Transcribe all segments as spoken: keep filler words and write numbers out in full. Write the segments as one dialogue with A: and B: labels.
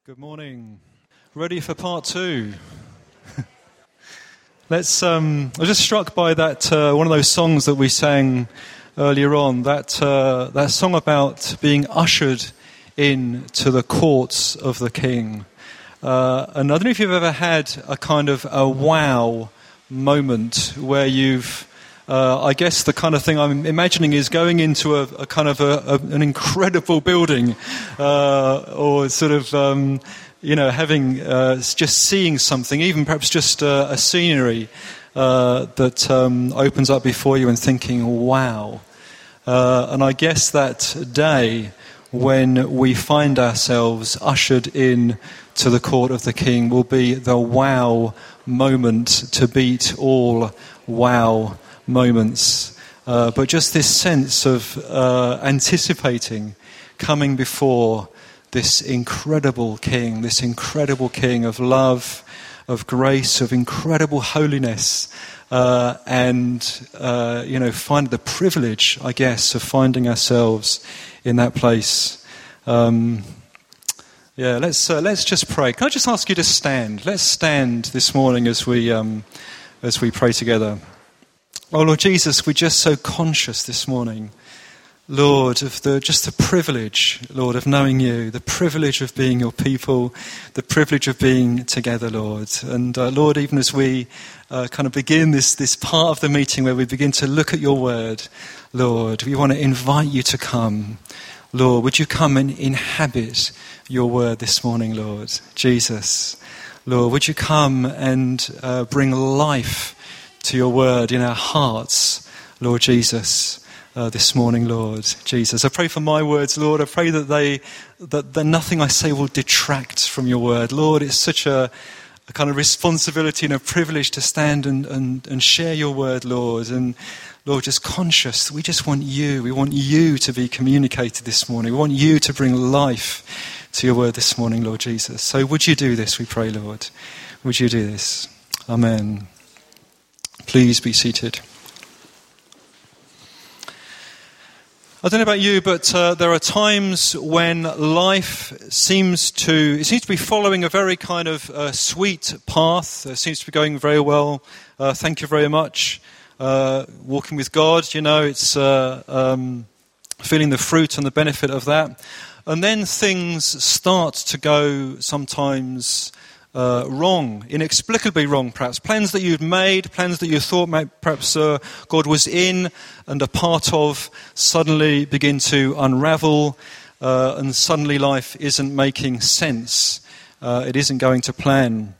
A: Good morning. Ready for part two? Let's. Um, I was just struck by that uh, one of those songs that we sang earlier on. That uh, that song about being ushered in to the courts of the King. Uh, and I don't know if you've ever had a kind of a wow moment where you've. Uh, I guess the kind of thing I'm imagining is going into a, a kind of a, a, an incredible building, uh, or sort of, um, you know, having uh, just seeing something, even perhaps just uh, a scenery uh, that um, opens up before you and thinking, wow. Uh, and I guess that day when we find ourselves ushered in to the court of the King will be the wow moment to beat all wow moments, uh, but just this sense of uh, anticipating coming before this incredible King, this incredible King of love, of grace, of incredible holiness, uh, and uh, you know, find the privilege, I guess, of finding ourselves in that place. Um, yeah, let's uh, let's just pray. Can I just ask you to stand? Let's stand this morning as we um, as we pray together. Oh, Lord Jesus, we're just so conscious this morning, Lord, of the just the privilege, Lord, of knowing you, the privilege of being your people, the privilege of being together, Lord. And uh, Lord, even as we uh, kind of begin this, this part of the meeting where we begin to look at your word, Lord, we want to invite you to come. Lord, would you come and inhabit your word this morning, Lord? Jesus, Lord, would you come and uh, bring life to your word in our hearts, Lord Jesus, uh, this morning, Lord Jesus. I pray for my words, Lord. I pray that they, that, that nothing I say will detract from your word. Lord, it's such a, a kind of responsibility and a privilege to stand and, and, and share your word, Lord. And Lord, just conscious, we just want you. We want you to be communicated this morning. We want you to bring life to your word this morning, Lord Jesus. So would you do this, we pray, Lord? Would you do this? Amen. Please be seated. I don't know about you, but uh, there are times when life seems to it seems to be following a very kind of uh, sweet path. It seems to be going very well. Uh, thank you very much. Uh, walking with God, you know, it's uh, um, feeling the fruit and the benefit of that. And then things start to go sometimes Uh, wrong, inexplicably wrong perhaps. Plans that you'd made, plans that you thought might, perhaps uh, God was in and a part of, suddenly begin to unravel, uh, and suddenly life isn't making sense. Uh, it isn't going to plan.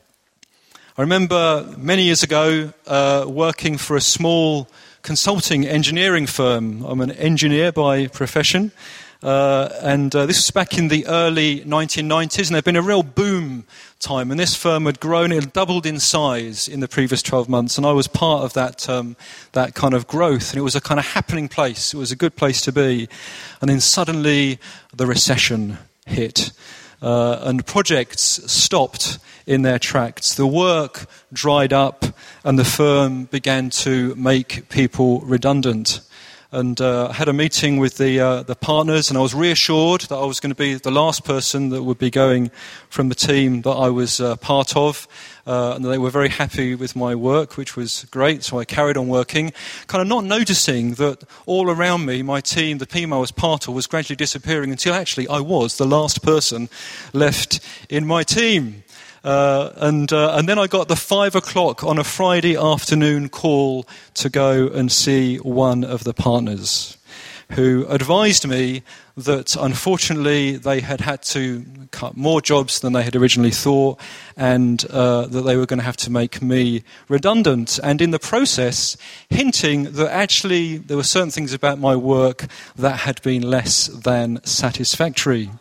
A: I remember many years ago uh, working for a small consulting engineering firm. I'm an engineer by profession. Uh, and uh, this was back in the early nineteen nineties, and there had been a real boom time, and this firm had grown, it had doubled in size in the previous twelve months, and I was part of that um, that kind of growth, and it was a kind of happening place. It was a good place to be. And then suddenly the recession hit, uh, and projects stopped in their tracks. The work dried up, and the firm began to make people redundant. And uh, I had a meeting with the uh, the partners, and I was reassured that I was going to be the last person that would be going from the team that I was uh, part of. Uh, and they were very happy with my work, which was great, so I carried on working, kind of not noticing that all around me, my team, the team I was part of, was gradually disappearing until actually I was the last person left in my team. Uh, and uh, and then I got the five o'clock on a Friday afternoon call to go and see one of the partners, who advised me that unfortunately they had had to cut more jobs than they had originally thought, and uh, that they were going to have to make me redundant, and in the process hinting that actually there were certain things about my work that had been less than satisfactory.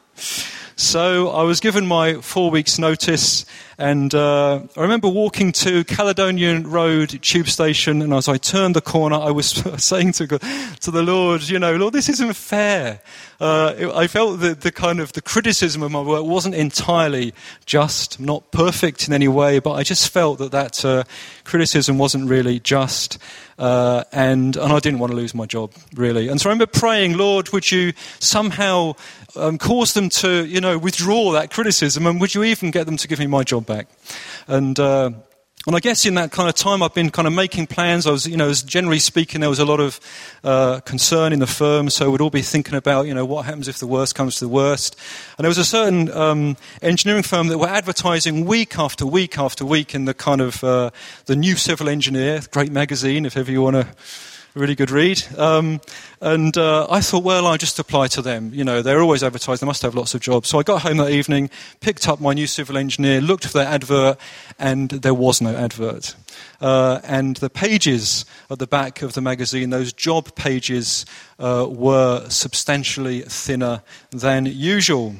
A: So I was given my four weeks' notice, and uh, I remember walking to Caledonian Road tube station, and as I turned the corner, I was saying to God, to the Lord, you know, Lord, this isn't fair. Uh, it, I felt that the kind of the criticism of my work wasn't entirely just, not perfect in any way, but I just felt that that uh, criticism wasn't really just. Uh, and and I didn't want to lose my job, really. And so I remember praying, Lord, would you somehow um, cause them to, you know, know, withdraw that criticism, and would you even get them to give me my job back? And uh, and I guess in that kind of time I've been kind of making plans. I was, you know, as generally speaking, there was a lot of uh, concern in the firm, so we'd all be thinking about, you know, what happens if the worst comes to the worst. And there was a certain um, engineering firm that were advertising week after week after week in the kind of uh, the New Civil Engineer, great magazine, if ever you want to. Really good read. Um, and uh, I thought, well, I'll just apply to them. You know, they're always advertised. They must have lots of jobs. So I got home that evening, picked up my New Civil Engineer, looked for their advert, and there was no advert. Uh, and the pages at the back of the magazine, those job pages, uh, were substantially thinner than usual.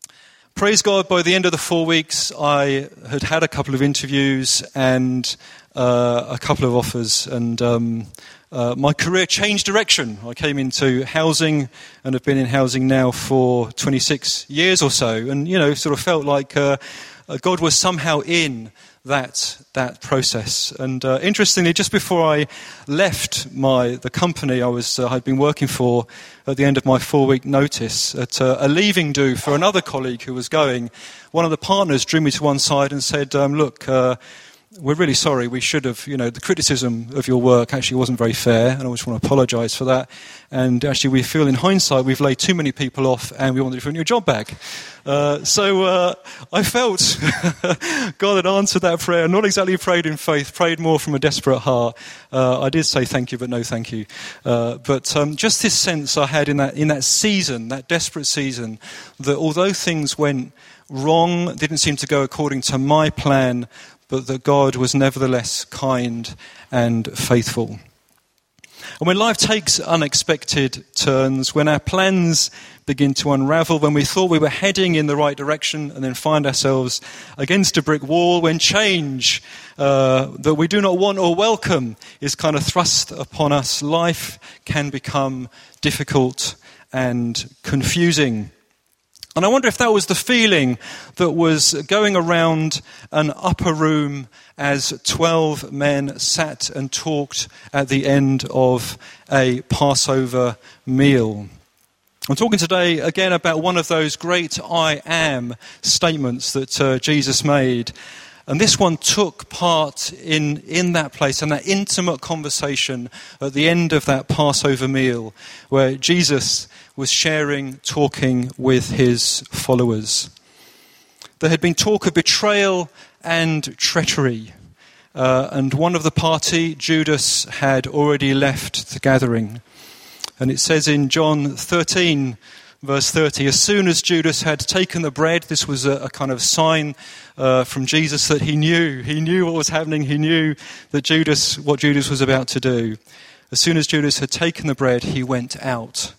A: Praise God, by the end of the four weeks, I had had a couple of interviews and uh, a couple of offers, and um, uh, my career changed direction. I came into housing and have been in housing now for twenty-six years or so, and, you know, sort of felt like uh, God was somehow in that that process. And uh, interestingly, just before I left my the company I was uh, I'd been working for at the end of my four-week notice, at uh, a leaving do for another colleague who was going, one of the partners drew me to one side and said, um, look, uh, we're really sorry, we should have, you know, the criticism of your work actually wasn't very fair, and I just want to apologise for that. And actually we feel in hindsight we've laid too many people off and we want to give your job back. Uh, so uh, I felt God had answered that prayer, not exactly prayed in faith, prayed more from a desperate heart. Uh, I did say thank you, but no thank you. Uh, but um, just this sense I had in that in that season, that desperate season, that although things went wrong, didn't seem to go according to my plan, but that God was nevertheless kind and faithful. And when life takes unexpected turns, when our plans begin to unravel, when we thought we were heading in the right direction and then find ourselves against a brick wall, when change uh, that we do not want or welcome is kind of thrust upon us, life can become difficult and confusing. And I wonder if that was the feeling that was going around an upper room as twelve men sat and talked at the end of a Passover meal. I'm talking today again about one of those great I am statements that uh, Jesus made. And this one took part in, in that place, and that intimate conversation at the end of that Passover meal, where Jesus was sharing, talking with his followers. There had been talk of betrayal and treachery, uh, and one of the party, Judas, had already left the gathering. And it says in John thirteen, verse thirty, as soon as Judas had taken the bread, this was a, a kind of sign uh, from Jesus that he knew. He knew what was happening. He knew that Judas, what Judas was about to do. As soon as Judas had taken the bread, he went out,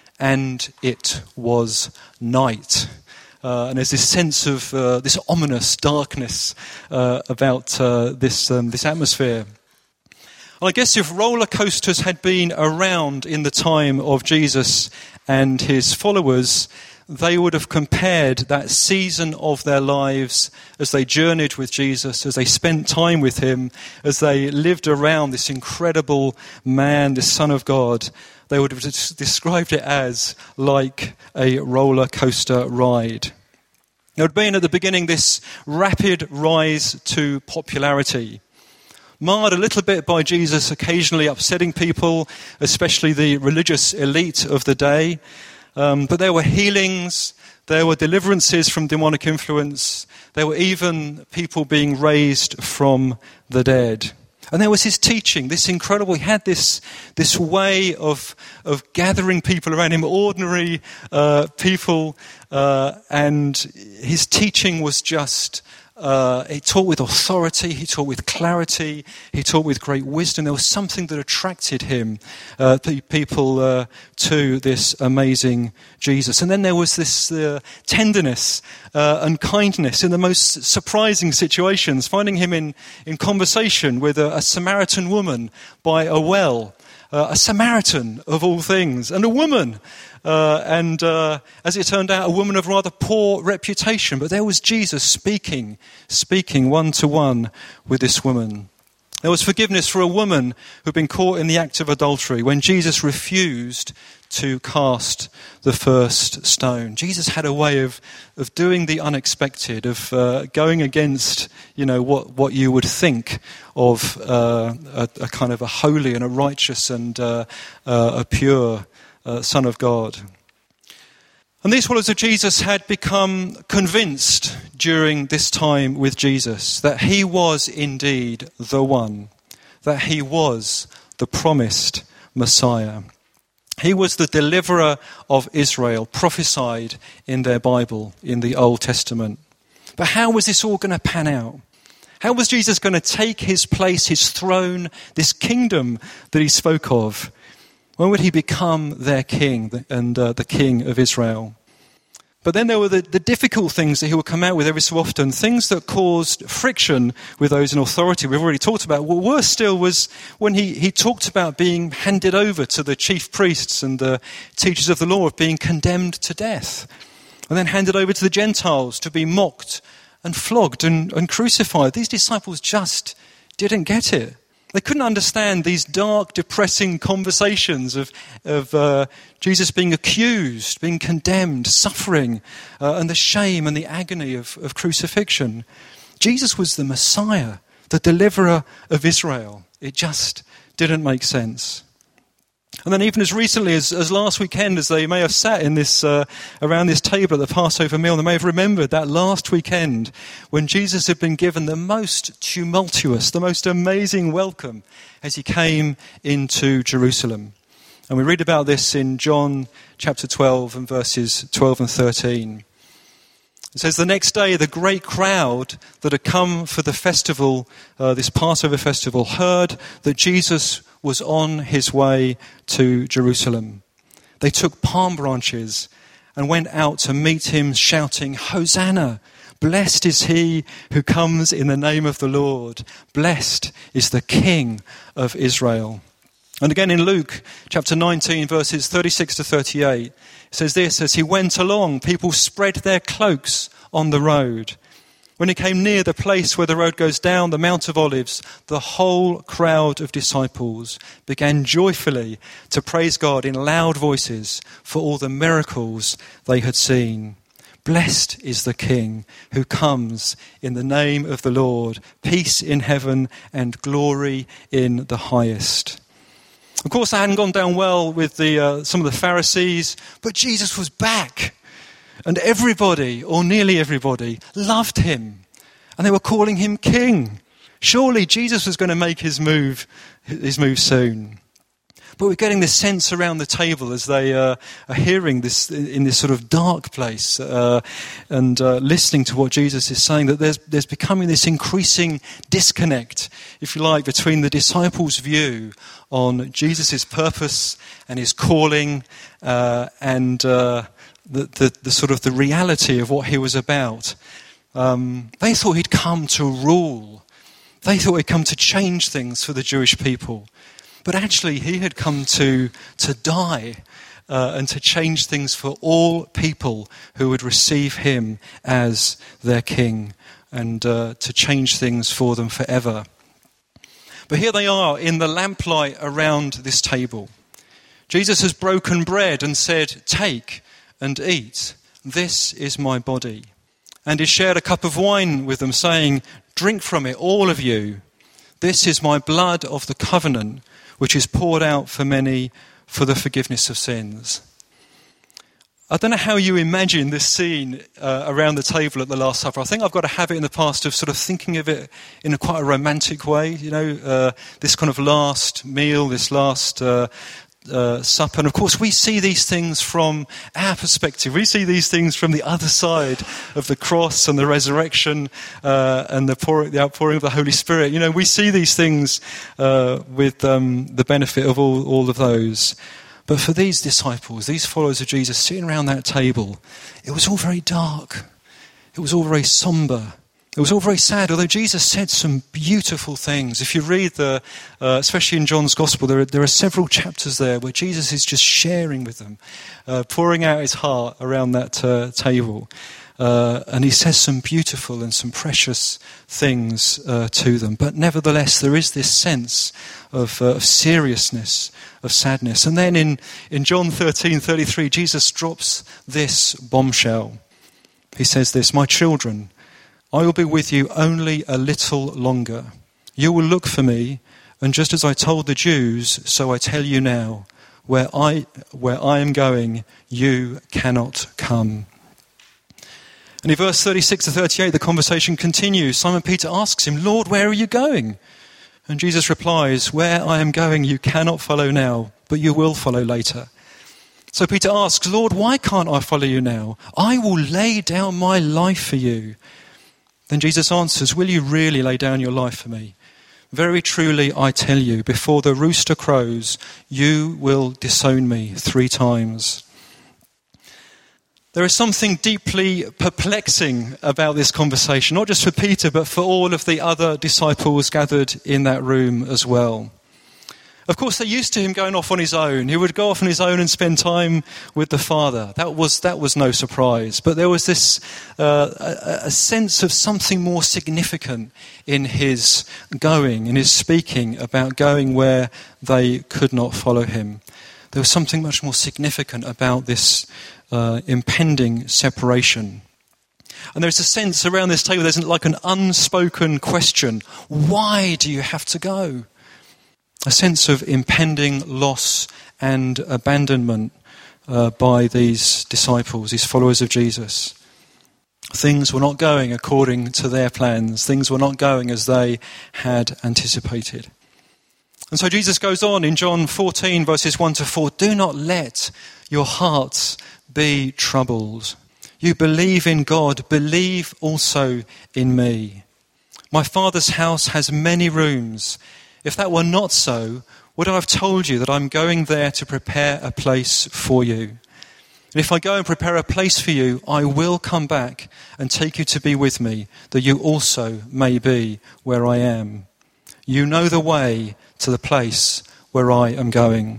A: and it was night. Uh, and there's this sense of uh, this ominous darkness uh, about uh, this um, this atmosphere. And I guess if roller coasters had been around in the time of Jesus and his followers, they would have compared that season of their lives as they journeyed with Jesus, as they spent time with him, as they lived around this incredible man, this Son of God. They would have described it as like a roller coaster ride. There had been at the beginning this rapid rise to popularity, marred a little bit by Jesus occasionally upsetting people, especially the religious elite of the day. Um, but there were healings, there were deliverances from demonic influence, there were even people being raised from the dead. And there was his teaching, this incredible, he had this this way of of gathering people around him, ordinary uh, people, uh, and his teaching was just, uh, he taught with authority, he taught with clarity, he taught with great wisdom. There was something that attracted him, uh, people uh, to this amazing Jesus. And then there was this uh, tenderness uh, and kindness in the most surprising situations, finding him in, in conversation with a, a Samaritan woman by a well, uh, a Samaritan of all things, and a woman. Uh, and uh, as it turned out, a woman of rather poor reputation. But there was Jesus speaking, speaking one-to-one with this woman. There was forgiveness for a woman who'd been caught in the act of adultery when Jesus refused to cast the first stone. Jesus had a way of, of doing the unexpected, of uh, going against, you know, what, what you would think of uh, a, a kind of a holy and a righteous and uh, uh, a pure uh, Son of God. And these followers of Jesus had become convinced during this time with Jesus that he was indeed the one, that he was the promised Messiah. He was the deliverer of Israel, prophesied in their Bible, in the Old Testament. But how was this all going to pan out? How was Jesus going to take his place, his throne, this kingdom that he spoke of? When would he become their king and uh, the king of Israel? But then there were the, the difficult things that he would come out with every so often, things that caused friction with those in authority. We've already talked about. Well, worse still was when he, he talked about being handed over to the chief priests and the teachers of the law, of being condemned to death, and then handed over to the Gentiles to be mocked and flogged and, and crucified. These disciples just didn't get it. They couldn't understand these dark, depressing conversations of, of uh, Jesus being accused, being condemned, suffering, uh, and the shame and the agony of, of crucifixion. Jesus was the Messiah, the deliverer of Israel. It just didn't make sense. And then even as recently as, as last weekend, as they may have sat in this uh, around this table at the Passover meal, they may have remembered that last weekend when Jesus had been given the most tumultuous, the most amazing welcome as he came into Jerusalem. And we read about this in John chapter twelve and verses twelve and thirteen. It says, the next day the great crowd that had come for the festival, uh, this Passover festival, heard that Jesus was on his way to Jerusalem. They took palm branches and went out to meet him, shouting, Hosanna! Blessed is he who comes in the name of the Lord. Blessed is the King of Israel. And again in Luke chapter nineteen, verses thirty-six to thirty-eight, it says this, as he went along, people spread their cloaks on the road. When he came near the place where the road goes down, the Mount of Olives, the whole crowd of disciples began joyfully to praise God in loud voices for all the miracles they had seen. Blessed is the King who comes in the name of the Lord, peace in heaven and glory in the highest. Of course, that hadn't gone down well with the uh, some of the Pharisees, but Jesus was back. And everybody, or nearly everybody, loved him. And they were calling him king. Surely Jesus was going to make his move, his move soon. But we're getting this sense around the table as they uh, are hearing this in this sort of dark place uh, and uh, listening to what Jesus is saying, that there's, there's becoming this increasing disconnect, if you like, between the disciples' view on Jesus' purpose and his calling uh, and uh, the, the, the sort of the reality of what he was about. Um, they thought he'd come to rule. They thought he'd come to change things for the Jewish people. But actually, he had come to, to die uh, and to change things for all people who would receive him as their king and uh, to change things for them forever. But here they are in the lamplight around this table. Jesus has broken bread and said, take and eat. This is my body. And he shared a cup of wine with them, saying, drink from it, all of you. This is my blood of the covenant, which is poured out for many for the forgiveness of sins. I don't know how you imagine this scene uh, around the table at the Last Supper. I think I've got a habit in the past of sort of thinking of it in a quite a romantic way, you know, uh, this kind of last meal, this last uh, uh, supper. And of course, we see these things from our perspective. We see these things from the other side of the cross and the resurrection uh, and the, pour, the outpouring of the Holy Spirit. You know, we see these things uh, with um, the benefit of all, all of those. But for these disciples, these followers of Jesus sitting around that table, it was all very dark. It was all very somber. It was all very sad, although Jesus said some beautiful things. If you read the, uh, especially in John's Gospel, there are, there are several chapters there where Jesus is just sharing with them, uh, pouring out his heart around that uh, table. Uh, and he says some beautiful and some precious things uh, to them. But nevertheless, there is this sense of, uh, of seriousness, of sadness. And then in, in John thirteen thirty-three, Jesus drops this bombshell. He says this, "My children, I will be with you only a little longer. You will look for me, and just as I told the Jews, so I tell you now, where I, where I am going, you cannot come." And in verse thirty-six to thirty-eight, the conversation continues. Simon Peter asks him, "Lord, where are you going?" And Jesus replies, "Where I am going, you cannot follow now, but you will follow later." So Peter asks, "Lord, why can't I follow you now? I will lay down my life for you." Then Jesus answers, "Will you really lay down your life for me? Very truly, I tell you, before the rooster crows, you will disown me three times." There is something deeply perplexing about this conversation, not just for Peter, but for all of the other disciples gathered in that room as well. Of course, they're used to him going off on his own. He would go off on his own and spend time with the Father. That was that was no surprise. But there was this uh, a, a sense of something more significant in his going, in his speaking about going where they could not follow him. There was something much more significant about this uh, impending separation. And there's a sense around this table, there's like an unspoken question. Why do you have to go? A sense of impending loss and abandonment uh, by these disciples, these followers of Jesus. Things were not going according to their plans. Things were not going as they had anticipated. And so Jesus goes on in John fourteen, verses one to four, "Do not let your hearts be troubled. You believe in God, believe also in me. My Father's house has many rooms. If that were not so, would I have told you that I'm going there to prepare a place for you? And if I go and prepare a place for you, I will come back and take you to be with me, that you also may be where I am. You know the way to the place where I am going."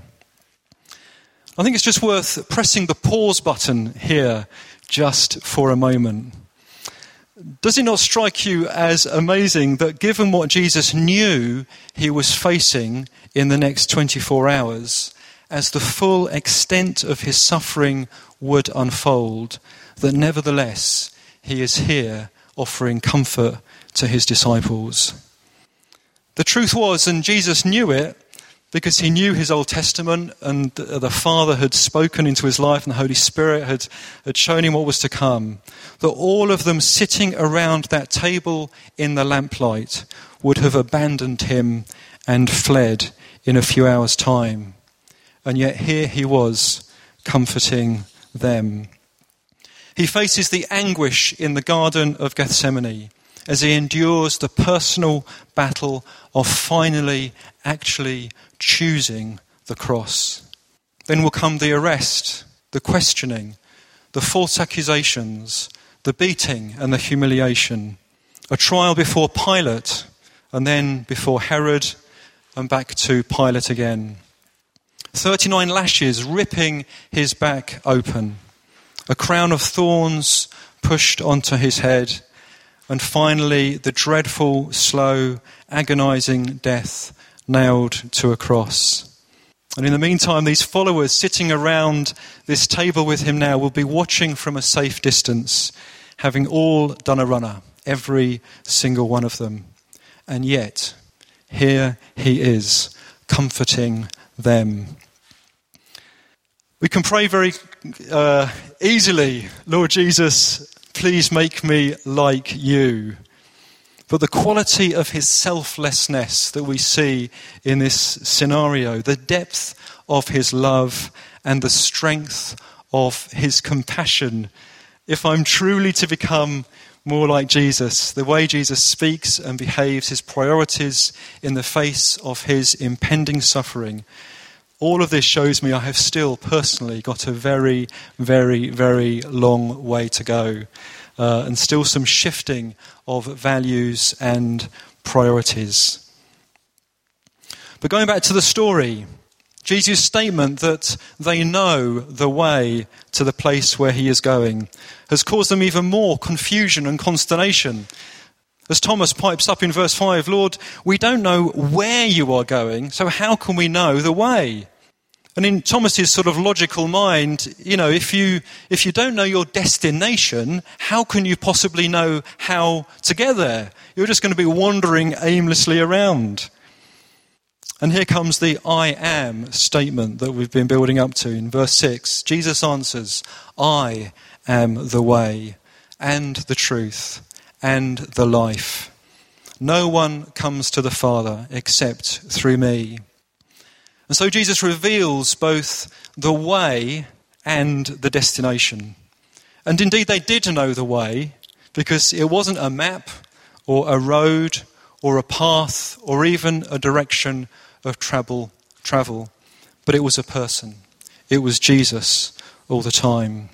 A: I think it's just worth pressing the pause button here just for a moment. Does it not strike you as amazing that given what Jesus knew he was facing in the next twenty-four hours, as the full extent of his suffering would unfold, that nevertheless he is here offering comfort to his disciples? The truth was, and Jesus knew it, because he knew his Old Testament and the Father had spoken into his life and the Holy Spirit had, had shown him what was to come, that all of them sitting around that table in the lamplight would have abandoned him and fled in a few hours' time. And yet here he was, comforting them. He faces the anguish in the Garden of Gethsemane as he endures the personal battle of finally actually choosing the cross. Then will come the arrest, the questioning, the false accusations, the beating and the humiliation, a trial before Pilate, and then before Herod, and back to Pilate again. thirty-nine lashes ripping his back open, a crown of thorns pushed onto his head, and finally the dreadful, slow, agonizing death nailed to a cross. And in the meantime, these followers sitting around this table with him now will be watching from a safe distance, having all done a runner, every single one of them. And yet, here he is, comforting them. We can pray very uh, easily, "Lord Jesus, please make me like you." But the quality of his selflessness that we see in this scenario, the depth of his love and the strength of his compassion, if I'm truly to become more like Jesus, the way Jesus speaks and behaves, his priorities in the face of his impending suffering, all of this shows me I have still personally got a very, very, very long way to go. Uh, and still some shifting of values and priorities. But going back to the story, Jesus' statement that they know the way to the place where he is going has caused them even more confusion and consternation. As Thomas pipes up in verse five, Lord, we don't know where you are going, so how can we know the way? And in Thomas's sort of logical mind, you know, if you if you don't know your destination, how can you possibly know how to get there? You're just going to be wandering aimlessly around. And here comes the I am statement that we've been building up to in verse six. Jesus answers, I am the way and the truth and the life. No one comes to the Father except through me. And so Jesus reveals both the way and the destination. And indeed they did know the way, because it wasn't a map or a road or a path or even a direction of travel, travel, but it was a person. It was Jesus all the time.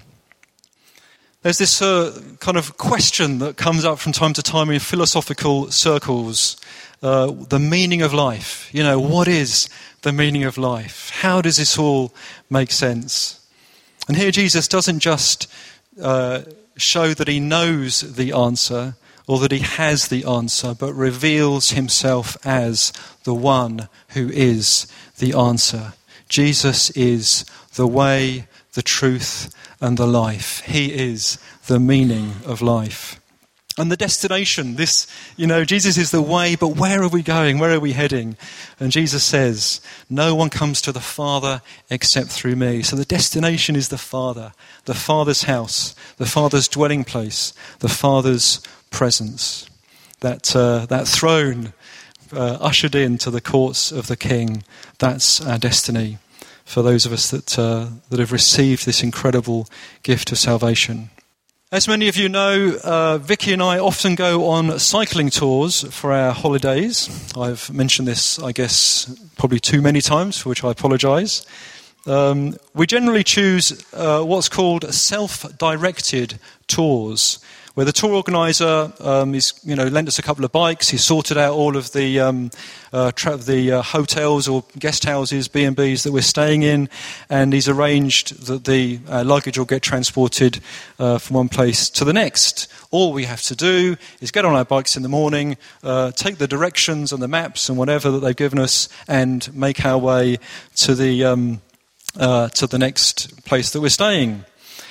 A: There's this uh, kind of question that comes up from time to time in philosophical circles, uh, the meaning of life. You know, what is the meaning of life? How does this all make sense? And here Jesus doesn't just uh, show that he knows the answer or that he has the answer, but reveals himself as the one who is the answer. Jesus is the way, the truth, and the life. He is the meaning of life. And the destination, this, you know, Jesus is the way, but where are we going? Where are we heading? And Jesus says, no one comes to the Father except through me. So the destination is the Father, the Father's house, the Father's dwelling place, the Father's presence. That, uh, that throne uh, ushered into the courts of the King, that's our destiny for those of us that, uh, that have received this incredible gift of salvation. As many of you know, uh, Vicky and I often go on cycling tours for our holidays. I've mentioned this, I guess, probably too many times, for which I apologise. Um, we generally choose uh, what's called self-directed tours, where the tour organiser um, is, you know, lent us a couple of bikes. He's sorted out all of the um, uh, tra- the uh, hotels or guest houses, B and Bs that we're staying in, and he's arranged that the uh, luggage will get transported uh, from one place to the next. All we have to do is get on our bikes in the morning, uh, take the directions and the maps and whatever that they've given us, and make our way to the um, uh, to the next place that we're staying.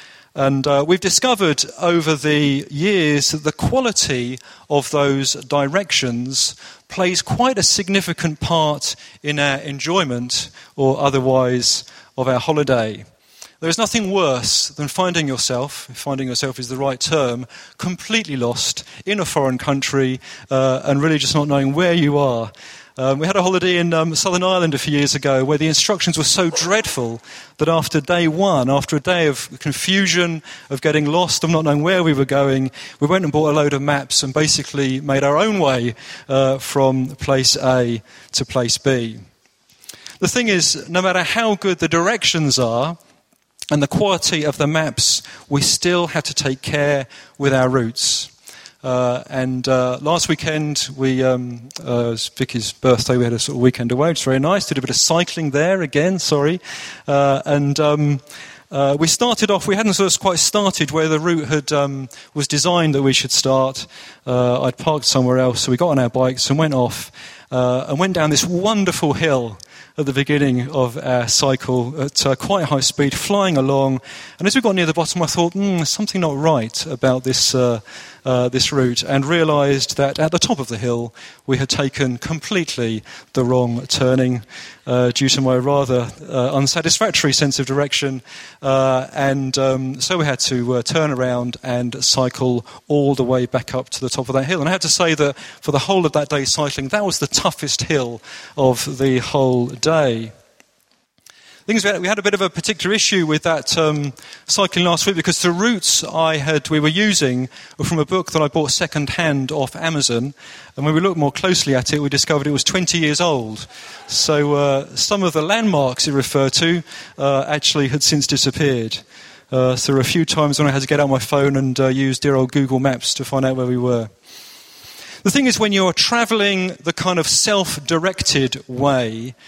A: And uh, we've discovered over the years that the quality of those directions plays quite a significant part in our enjoyment or otherwise of our holiday. There is nothing worse than finding yourself, if finding yourself is the right term, completely lost in a foreign country uh, and really just not knowing where you are. Um, we had a holiday in um, Southern Ireland a few years ago where the instructions were so dreadful that after day one, after a day of confusion, of getting lost, of not knowing where we were going, we went and bought a load of maps and basically made our own way uh, from place A to place B. The thing is, no matter how good the directions are and the quality of the maps, we still have to take care with our routes. Uh, and uh, last weekend, we um, uh, it was Vicky's birthday. We had a sort of weekend away, which was very nice. Did a bit of cycling there again. Sorry, uh, and um, uh, we started off. We hadn't sort of quite started where the route had um, was designed that we should start. Uh, I'd parked somewhere else, so we got on our bikes and went off uh, and went down this wonderful hill at the beginning of our cycle at uh, quite high speed, flying along. And as we got near the bottom, I thought, hmm, there's something not right about this uh, uh, this route, and realised that at the top of the hill we had taken completely the wrong turning uh, due to my rather uh, unsatisfactory sense of direction. Uh, and um, so we had to uh, turn around and cycle all the way back up to the top of that hill. And I have to say that for the whole of that day's cycling, that was the toughest hill of the whole day. The thing is, we had a bit of a particular issue with that um, cycling last week because the routes I had we were using were from a book that I bought second hand off Amazon, and when we looked more closely at it, we discovered it was twenty years old. So uh, some of the landmarks it referred to uh, actually had since disappeared. Uh, so there were a few times when I had to get out my phone and uh, use dear old Google Maps to find out where we were. The thing is, when you're travelling the kind of self-directed way,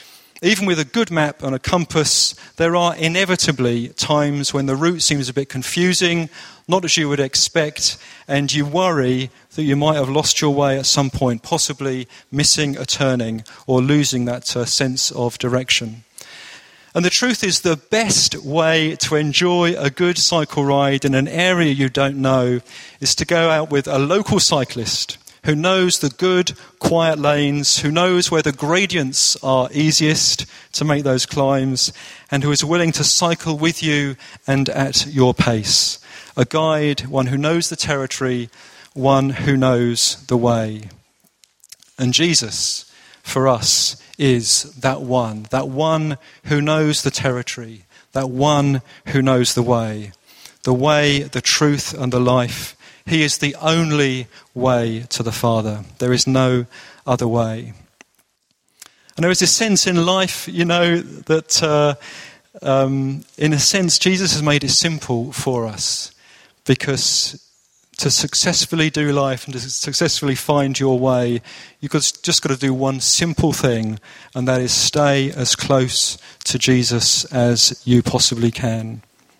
A: Even with a good map and a compass, there are inevitably times when the route seems a bit confusing, not as you would expect, and you worry that you might have lost your way at some point, possibly missing a turning or losing that uh, sense of direction. And the truth is, the best way to enjoy a good cycle ride in an area you don't know is to go out with a local cyclist who knows the good, quiet lanes, who knows where the gradients are easiest to make those climbs, and who is willing to cycle with you and at your pace. A guide, one who knows the territory, one who knows the way. And Jesus, for us, is that one, that one who knows the territory, that one who knows the way. The way, the truth, and the life. He is the only way to the Father. There is no other way. And there is this sense in life, you know, that uh, um, in a sense Jesus has made it simple for us, because to successfully do life and to successfully find your way, you've just got to do one simple thing, and that is stay as close to Jesus as you possibly can.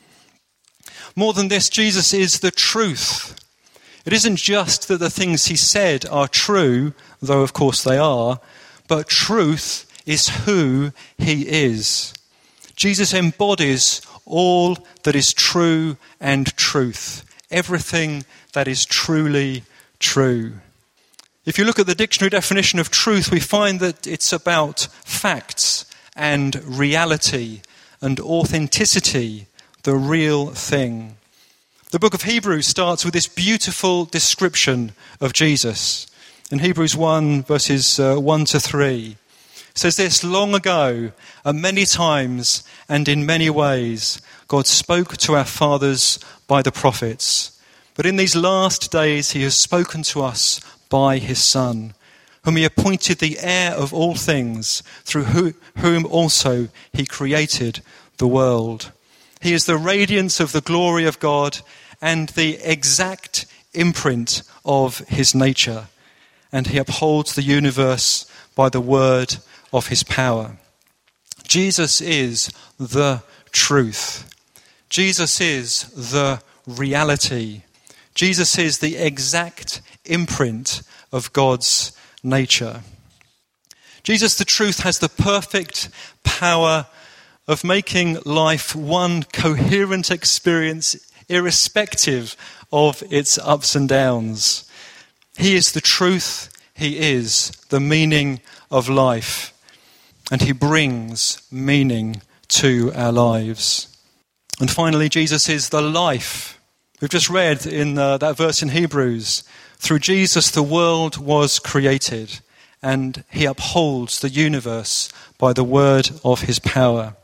A: More than this, Jesus is the truth. It isn't just that the things he said are true, though of course they are, but truth is who he is. Jesus embodies all that is true and truth, everything that is truly true. If you look at the dictionary definition of truth, we find that it's about facts and reality and authenticity, the real thing. The book of Hebrews starts with this beautiful description of Jesus. In Hebrews one, verses uh, one to three, it says this: long ago, and many times and in many ways, God spoke to our fathers by the prophets. But in these last days he has spoken to us by his Son, whom he appointed the heir of all things, through who, whom also he created the world. He is the radiance of the glory of God and the exact imprint of his nature, and he upholds the universe by the word of his power. Jesus is the truth. Jesus is the reality. Jesus is the exact imprint of God's nature. Jesus, the truth, has the perfect power of making life one coherent experience, irrespective of its ups and downs. He is the truth. He is the meaning of life. And he brings meaning to our lives. And finally, Jesus is the life. We've just read in uh, that verse in Hebrews, through Jesus the world was created, and he upholds the universe by the word of his power.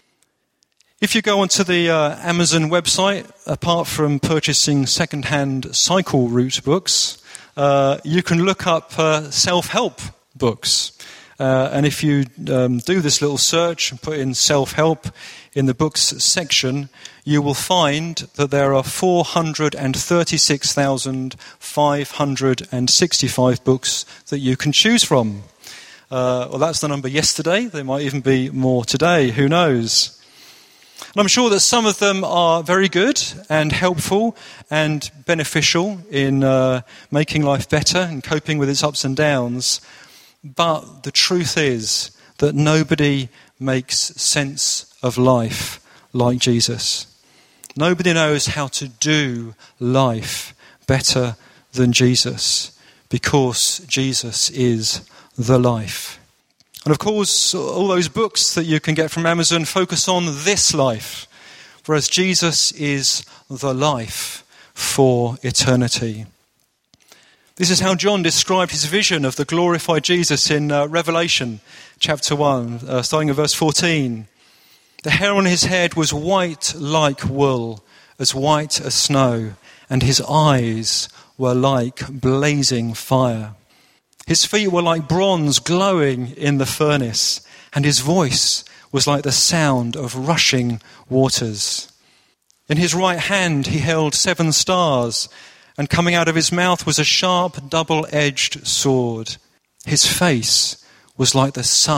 A: If you go onto the uh, Amazon website, apart from purchasing second-hand cycle route books, uh, you can look up uh, self-help books. Uh, and if you um, do this little search and put in self-help in the books section, you will find that there are four hundred thirty-six thousand five hundred sixty-five books that you can choose from. Uh, well, that's the number yesterday. There might even be more today. Who knows? And I'm sure that some of them are very good and helpful and beneficial in uh, making life better and coping with its ups and downs. But the truth is that nobody makes sense of life like Jesus. Nobody knows how to do life better than Jesus, because Jesus is the life. And of course, all those books that you can get from Amazon focus on this life, whereas Jesus is the life for eternity. This is how John described his vision of the glorified Jesus in uh, Revelation chapter one, uh, starting at verse fourteen. The hair on his head was white like wool, as white as snow, and his eyes were like blazing fire. His feet were like bronze glowing in the furnace, and his voice was like the sound of rushing waters. In his right hand he held seven stars, and coming out of his mouth was a sharp double-edged sword. His face was like the sun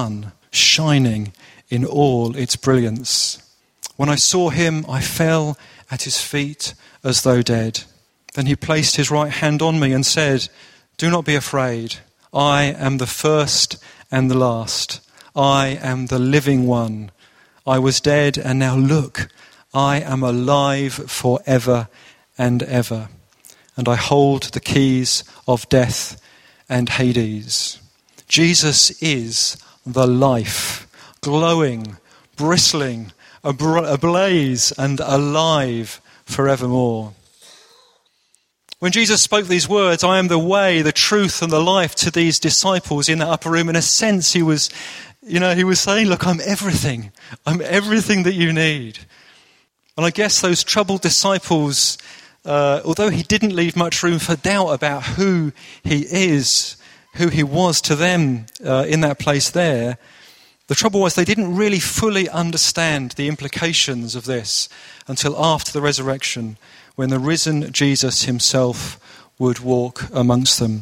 A: shining in all its brilliance. When I saw him, I fell at his feet as though dead. Then he placed his right hand on me and said, "Do not be afraid. I am the first and the last. I am the living one. I was dead, and now look, I am alive forever and ever. And I hold the keys of death and Hades." Jesus is the life, glowing, bristling, ablaze and alive forevermore. When Jesus spoke these words, "I am the way, the truth and the life," to these disciples in that upper room, in a sense he was, you know, he was saying, look, I'm everything. I'm everything that you need. And I guess those troubled disciples, uh, although he didn't leave much room for doubt about who he is, who he was to them uh, in that place there, the trouble was they didn't really fully understand the implications of this until after the resurrection, when the risen Jesus himself would walk amongst them.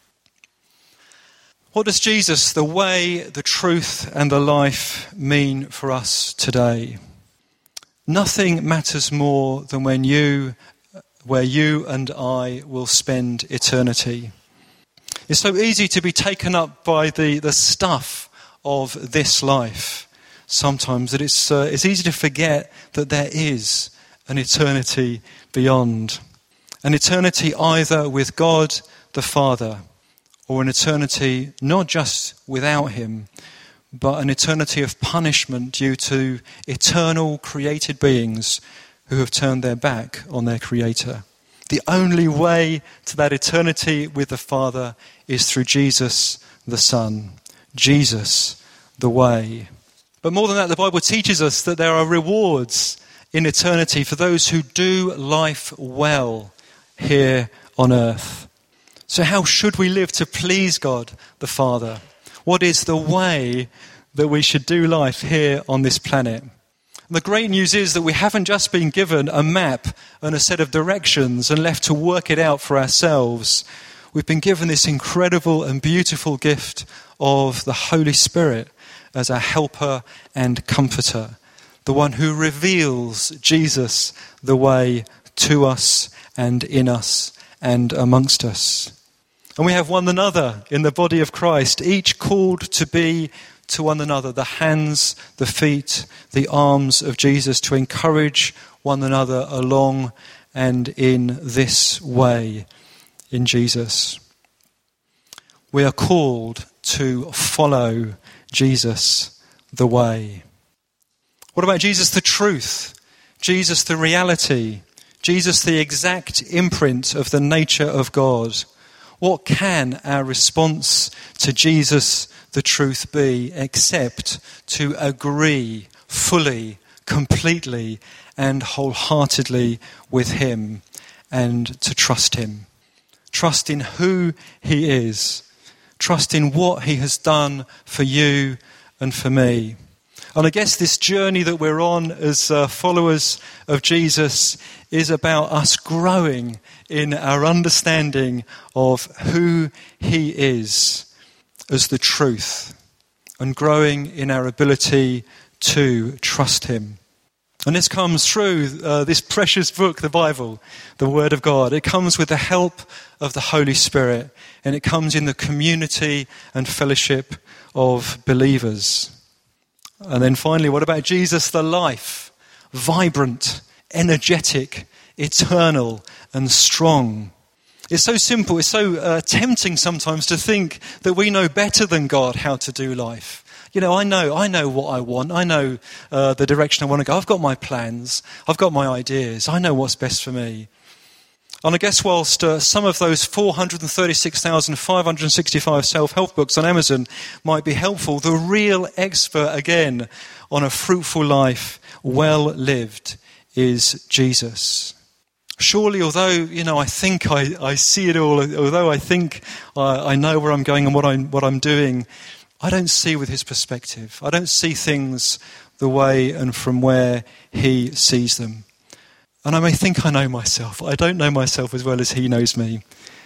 A: What does Jesus, the way, the truth and the life, mean for us today? Nothing matters more than when you, where you and I will spend eternity. It's so easy to be taken up by the, the stuff of this life sometimes that it's uh, it's easy to forget that there is an eternity beyond. An eternity either with God the Father, or an eternity not just without him, but an eternity of punishment due to eternal created beings who have turned their back on their Creator. The only way to that eternity with the Father is through Jesus the Son. Jesus, the way. But more than that, the Bible teaches us that there are rewards in eternity for those who do life well here on earth. So how should we live to please God the Father? What is the way that we should do life here on this planet? And the great news is that we haven't just been given a map and a set of directions and left to work it out for ourselves. We've been given this incredible and beautiful gift of the Holy Spirit as our helper and comforter, the one who reveals Jesus the way to us and in us and amongst us. And we have one another in the body of Christ, each called to be to one another the hands, the feet, the arms of Jesus, to encourage one another along and in this way in Jesus. We are called to follow Jesus the way. What about Jesus the truth? Jesus the reality? Jesus the exact imprint of the nature of God? What can our response to Jesus the truth be except to agree fully, completely and wholeheartedly with him and to trust him? Trust in who he is. Trust in what he has done for you and for me. And I guess this journey that we're on as uh, followers of Jesus is about us growing in our understanding of who he is as the truth, and growing in our ability to trust him. And this comes through uh, this precious book, the Bible, the Word of God. It comes with the help of the Holy Spirit, and it comes in the community and fellowship of believers. And then finally, what about Jesus the life? Vibrant, energetic, eternal and strong. It's so simple, it's so uh, tempting sometimes to think that we know better than God how to do life. You know, I know, I know what I want. I know uh, the direction I want to go. I've got my plans. I've got my ideas. I know what's best for me. And I guess whilst uh, some of those four hundred thirty-six thousand five hundred sixty-five self-help books on Amazon might be helpful, the real expert, again, on a fruitful life, well lived, is Jesus. Surely, although, you know, I think I, I see it all, although I think I, I know where I'm going and what I'm, what I'm doing, I don't see with his perspective. I don't see things the way and from where he sees them. And I may think I know myself. I don't know myself as well as he knows me.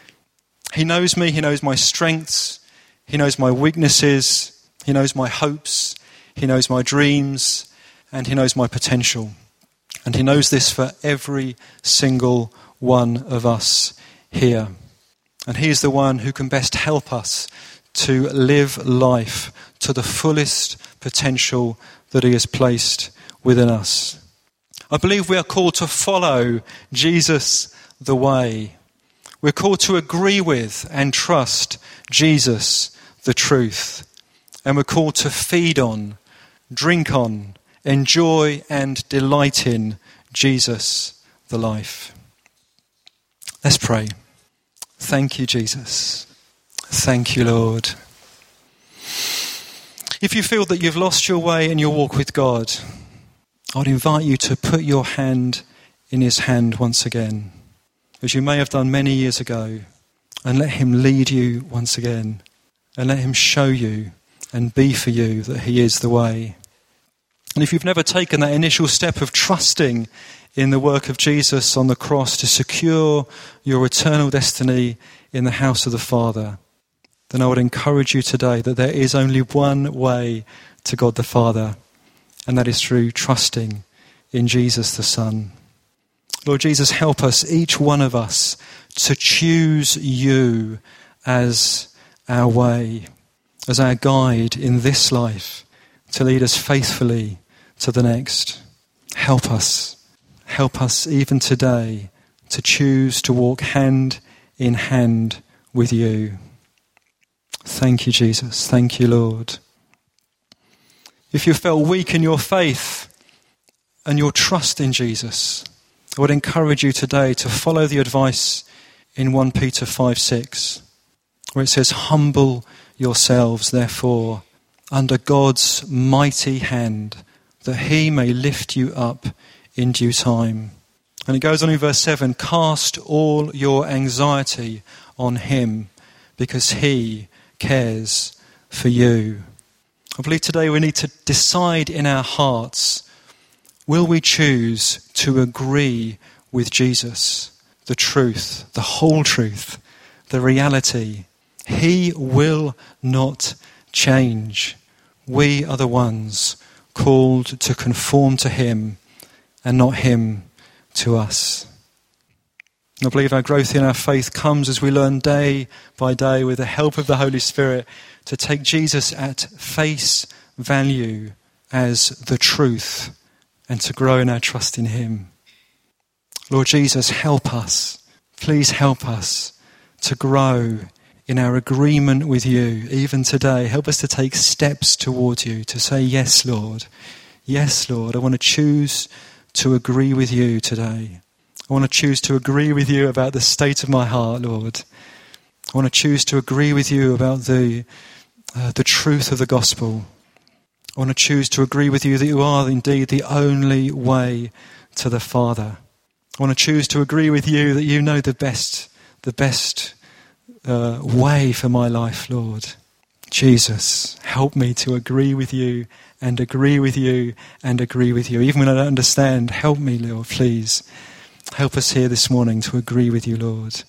A: He knows me. He knows my strengths. He knows my weaknesses. He knows my hopes. He knows my dreams, and he knows my potential. And he knows this for every single one of us here. And he is the one who can best help us to live life to the fullest potential that he has placed within us. I believe we are called to follow Jesus the way. We're called to agree with and trust Jesus the truth. And we're called to feed on, drink on, enjoy and delight in Jesus the life. Let's pray. Thank you, Jesus. Thank you, Lord. If you feel that you've lost your way in your walk with God, I'd invite you to put your hand in his hand once again, as you may have done many years ago, and let him lead you once again, and let him show you and be for you that he is the way. And if you've never taken that initial step of trusting in the work of Jesus on the cross to secure your eternal destiny in the house of the Father, then I would encourage you today that there is only one way to God the Father, and that is through trusting in Jesus the Son. Lord Jesus, help us, each one of us, to choose you as our way, as our guide in this life, to lead us faithfully to the next. Help us. Help us even today to choose to walk hand in hand with you. Thank you, Jesus. Thank you, Lord. If you felt weak in your faith and your trust in Jesus, I would encourage you today to follow the advice in First Peter five six, where it says, "Humble yourselves, therefore, under God's mighty hand, that he may lift you up in due time." And it goes on in verse seven, "Cast all your anxiety on him, because he cares for you." I believe today we need to decide in our hearts, will we choose to agree with Jesus, the truth, the whole truth, the reality? He will not change. We are the ones called to conform to him and not him to us. I believe our growth in our faith comes as we learn day by day, with the help of the Holy Spirit, to take Jesus at face value as the truth and to grow in our trust in him. Lord Jesus, help us. Please help us to grow in our agreement with you even today. Help us to take steps towards you, to say, yes, Lord. Yes, Lord, I want to choose to agree with you today. I want to choose to agree with you about the state of my heart, Lord. I want to choose to agree with you about the uh, the truth of the gospel. I want to choose to agree with you that you are indeed the only way to the Father. I want to choose to agree with you that you know the best, the best uh, way for my life, Lord. Jesus, help me to agree with you and agree with you and agree with you. Even when I don't understand, help me, Lord, please. Help us here this morning to agree with you, Lord.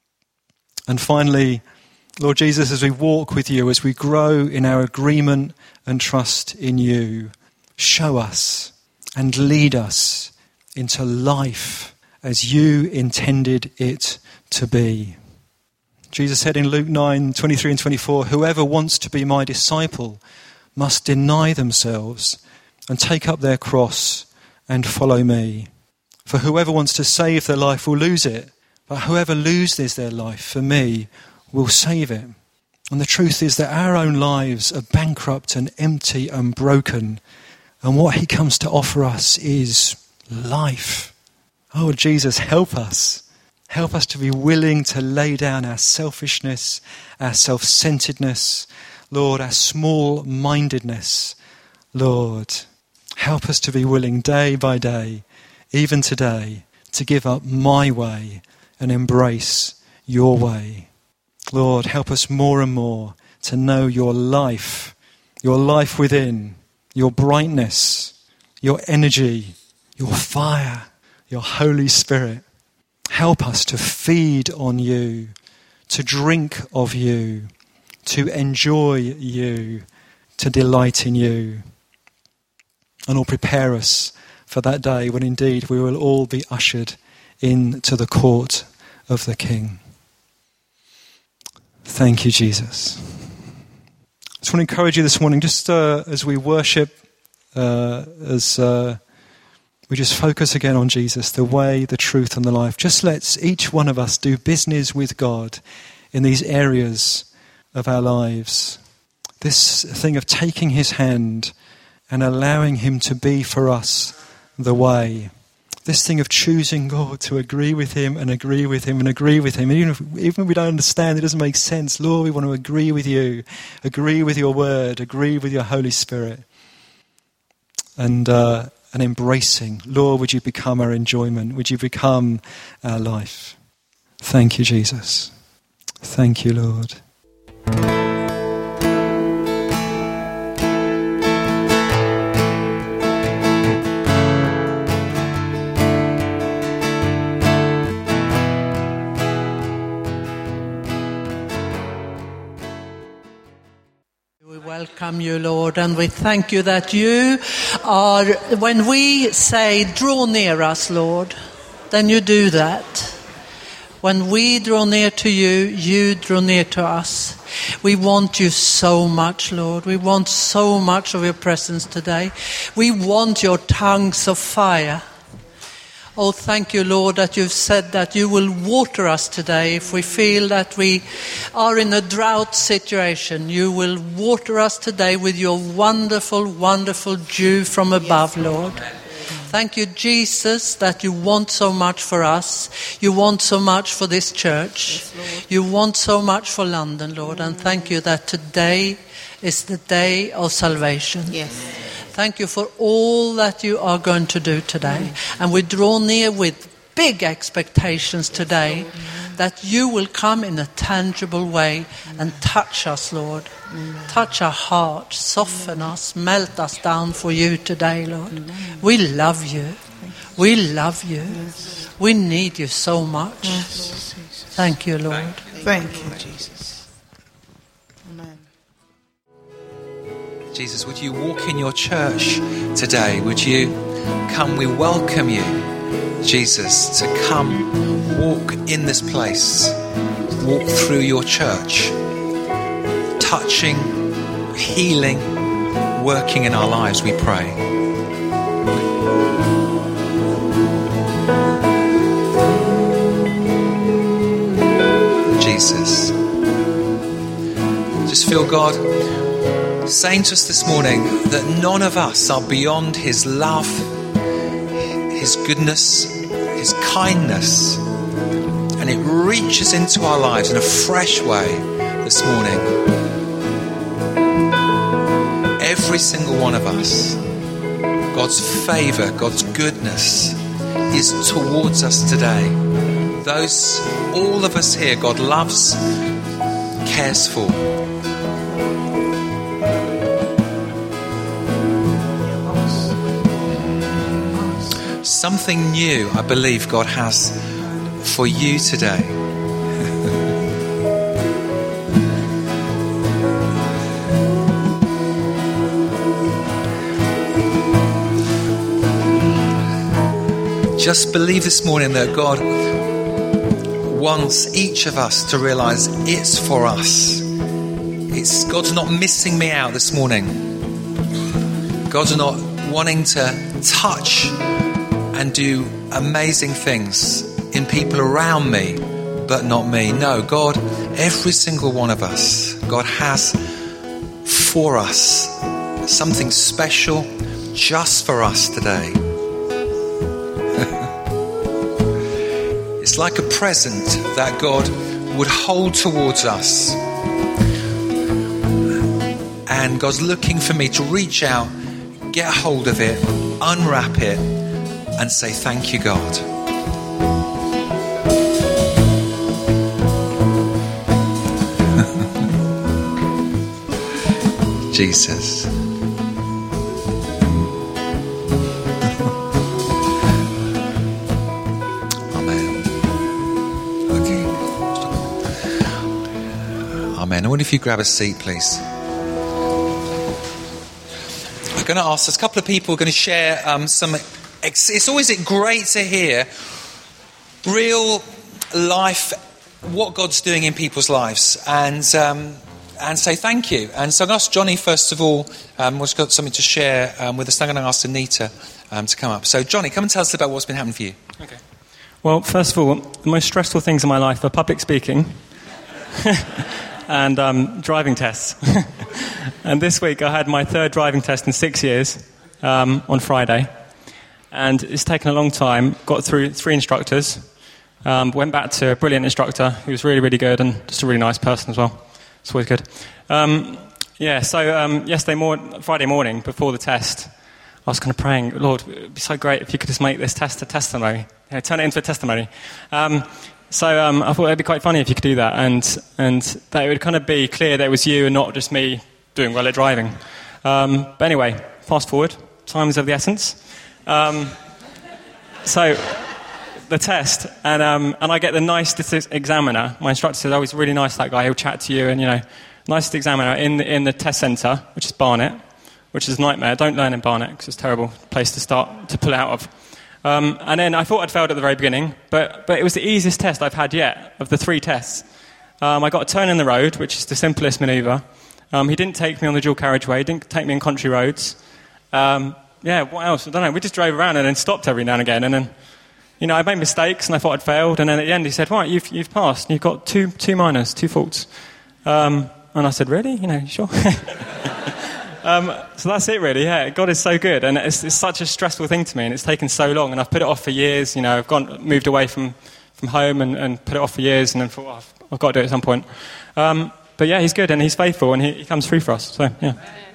A: And finally, Lord Jesus, as we walk with you, as we grow in our agreement and trust in you, show us and lead us into life as you intended it to be. Jesus said in Luke nine, twenty-three and twenty-four, "Whoever wants to be my disciple must deny themselves and take up their cross and follow me. For whoever wants to save their life will lose it, but whoever loses their life for me will save it." And the truth is that our own lives are bankrupt and empty and broken, and what he comes to offer us is life. Oh, Jesus, help us. Help us to be willing to lay down our selfishness, our self-centeredness, Lord, our small-mindedness. Lord, help us to be willing day by day, even today, to give up my way and embrace your way. Lord, help us more and more to know your life, your life within, your brightness, your energy, your fire, your Holy Spirit. Help us to feed on you, to drink of you, to enjoy you, to delight in you. And Lord, prepare us for that day when indeed we will all be ushered into the court of the King. Thank you, Jesus. I just want to encourage you this morning, just uh, as we worship, uh, as uh, we just focus again on Jesus, the way, the truth and the life. Just let each one of us do business with God in these areas of our lives. This thing of taking his hand and allowing him to be for us the way. This thing of choosing God to agree with him and agree with him and agree with him. And even if, even if we don't understand, it doesn't make sense. Lord, we want to agree with you, agree with your word, agree with your Holy Spirit. And, uh, and embracing, Lord, would you become our enjoyment? Would you become our life? Thank you, Jesus. Thank you, Lord.
B: Welcome you, Lord, and we thank you that you are, when we say, draw near us, Lord, then you do that. When we draw near to you, you draw near to us. We want you so much, Lord. We want so much of your presence today. We want your tongues of fire. Oh, thank you, Lord, that you've said that you will water us today. If we feel that we are in a drought situation, you will water us today with your wonderful, wonderful dew from above, Lord. Thank you, Jesus, that you want so much for us. You want so much for this church. You want so much for London, Lord. And thank you that today is the day of salvation.
C: Yes.
B: Thank you for all that you are going to do today. And we draw near with big expectations today that you will come in a tangible way and touch us, Lord. Touch our hearts, soften us, melt us down for you today, Lord. We love you. We love you. We need you so much. Thank you, Lord.
C: Thank you, Jesus. Amen.
D: Jesus, would you walk in your church today? Would you come? We welcome you, Jesus, to come walk in this place. Walk through your church, touching, healing, working in our lives, we pray. Jesus. Just feel God saying to us this morning that none of us are beyond his love, his goodness, his kindness, and it reaches into our lives in a fresh way this morning. Every single one of us, God's favour, God's goodness is towards us today. Those, all of us here, God loves, cares for. Something new, I believe God has for you today. Just believe this morning that God wants each of us to realise it's for us. It's God's not missing me out this morning. God's not wanting to touch and do amazing things in people around me, but not me. No, God, every single one of us, God has for us something special just for us today. It's like a present that God would hold towards us. And God's looking for me to reach out, get hold of it, unwrap it, and say, thank you, God. Jesus. Amen. Okay. Amen. I wonder if you grab a seat, please. going to ask us, a couple of people are going to share um, some, it's, it's always great to hear real life, what God's doing in people's lives, and um, and say thank you. And so I'm going to ask Johnny first of all, um, we've got something to share um, with us. I'm going to ask Anita um, to come up. So Johnny, come and tell us about what's been happening for you.
E: Okay. Well, first of all, the most stressful things in my life are public speaking and um, driving tests. And this week I had my third driving test in six years um, on Friday. And it's taken a long time. Got through three instructors. Um, went back to a brilliant instructor who was really, really good and just a really nice person as well. It's always good. Um, yeah, so um, yesterday morning, Friday morning, before the test, I was kind of praying, Lord, it would be so great if you could just make this test a testimony. You know, turn it into a testimony. Um, so um, I thought it would be quite funny if you could do that, and and that it would kind of be clear that it was you and not just me doing well at driving. Um, but anyway, fast forward. Time is of the essence. Um, so the test, and um, and I get the nicest examiner. My instructor says, "Oh, he's really nice, that guy. He'll chat to you." And you know, nicest examiner in the, in the test centre, which is Barnet, which is a nightmare. Don't learn in Barnet because it's a terrible place to start to pull out of. Um, and then I thought I'd failed at the very beginning, but but it was the easiest test I've had yet of the three tests. Um, I got a turn in the road, which is the simplest manoeuvre. Um, he didn't take me on the dual carriageway. He didn't take me on country roads. Um, yeah, what else? I don't know. We just drove around and then stopped every now and again. And then, you know, I made mistakes and I thought I'd failed. And then at the end he said, right, you've you've passed. You've got two two minors, two faults. Um, and I said, really? You know, sure? um, so that's it, really. Yeah, God is so good. And it's, it's such a stressful thing to me. And it's taken so long. And I've put it off for years. You know, I've gone moved away from, from home and, and put it off for years. And then thought, oh, I've, I've got to do it at some point. Um, but yeah, he's good and he's faithful and he, he comes through for us. So, yeah.